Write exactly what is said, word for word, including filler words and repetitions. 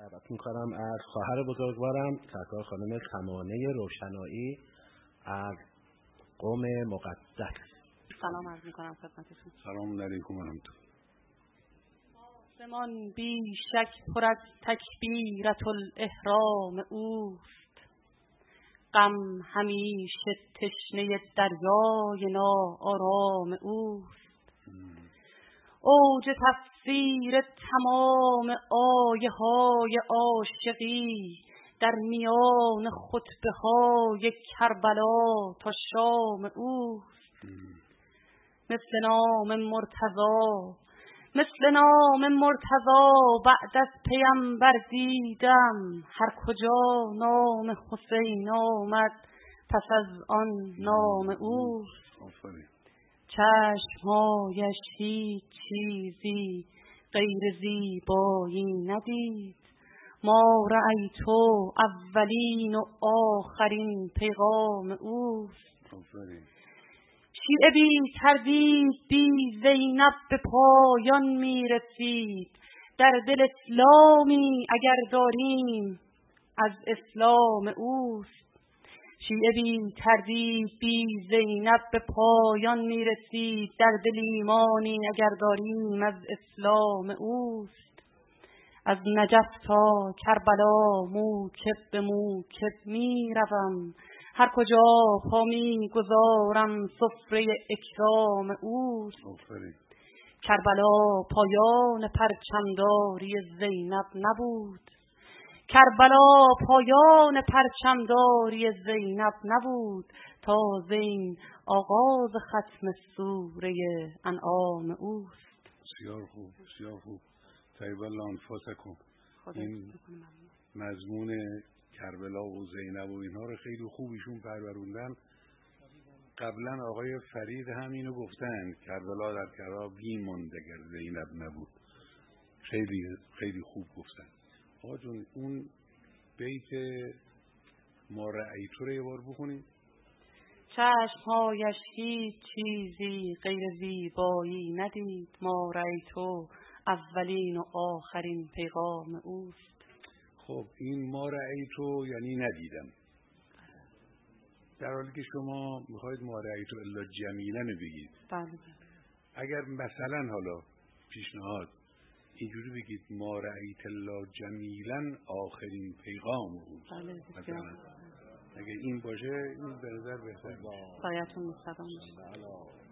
دعوت می‌کنم از خواهر بزرگوارم سرکار خانم کمانه روشنایی از قوم مقدس. سلام عرض می‌کنم خدمتتون. سلام علیکم و رحمت الله. آسمان بی شک پر از تکبیرت الاحرام اوست، غم همیشه تشنه دریای ناآرام اوست. اوج تفسیر تمام آیه های عاشقی در میان خطبه های کربلا تا شام اوست. مثل نام مرتضی مثل نام مرتضی بعد از پیامبر دیدم، هر کجا نام حسین آمد پس از آن نام اوست. چشمهایش هیچ چیزی غیر زیبایی ندید، ما رأیتو اولین و آخرین پیغام اوست. شیعه بی تردید بی زینب به پایان میرسید، در دل اسلامی اگر داریم از اسلام اوست. شیعه بی تردید بی زینب به پایان میرسید، در دل ایمانی اگر داریم از اسلام اوست. از نجف تا کربلا موکب به موکب میروم، هر کجا پا میگذارم سفره اکرام اوست. کربلا پایان پرچمداری زینب نبود، کربلا پایان پرچمداری زینب نبود، تا زین آغاز ختم سوره انعام اوست. بسیار خوب، بسیار خوب. طیب الله انفاسکم. این مضمون کربلا و زینب و اینها رو خیلی خوبیشون پروروندن. قبلا آقای فرید هم اینو گفتن، کربلا در کرا بیموند اگر زینب نبود. خیلی خیلی خوب گفتن. آقا جون اون بیت ما رأیتو رو یه بار بخونیم. چشمهایش هیچ چیزی غیر زیبایی ندید، ما رأیتو اولین و آخرین پیغام اوست. خب این ما رأیتو یعنی ندیدم، در حالی که شما میخواید ما رأیتو الا جمیلن بگید. بله. اگر مثلا حالا پیشنهاد اینجوری بگید ما رأیت الا جمیلن آخرین پیغام اوست. بله. مثلا اگر این باشه این به نظر بهتره. سایتون مستقام باشه.